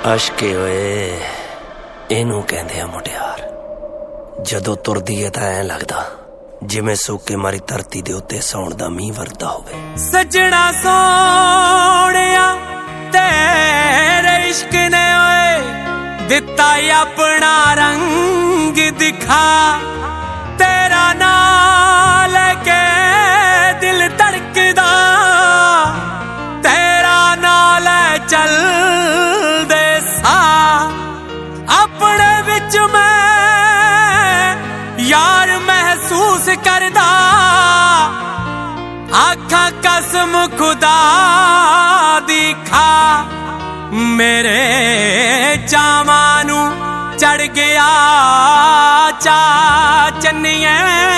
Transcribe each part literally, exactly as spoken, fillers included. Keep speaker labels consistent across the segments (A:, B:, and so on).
A: अशके ओए इनू कहंदे आ मुटियार। जदों तुरदी है तां ऐ लगदा जिवें सूके मारी धरती दे उत्ते सौण दा मींह वरदा होवे।
B: सजना सोहणिया तेरे इश्क ने ओए दिता अपना रंग दिखा। तेरा नाम लेके दिल धड़कदा, तेरा नाम ले चल दे सा। अपने विच मैं यार महसूस करदा, आखा कसम खुदा दी खा। मेरे चावां नू चढ़ गया चा चन्निए,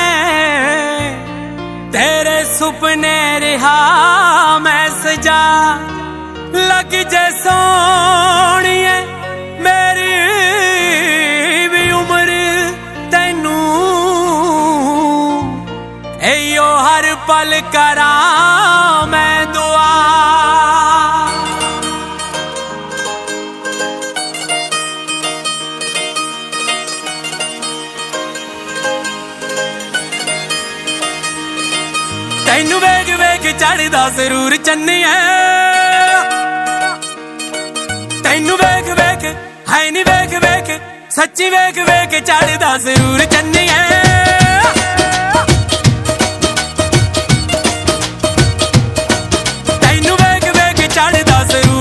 B: तेरे सुपने रिहा मैं सजा। लग जे सोहणिए मेरी भी उम्र तैनू, एयो हर पल करा मैं दुआ। तैनू वेख वेख चढ़दा जरूर चन्निए, तैनू वेख वेख है नी वेख वेख सच्ची वेख वेख चढ़दा जरूर चन्निए। तैनू वेख वेख चढ़दा जरूर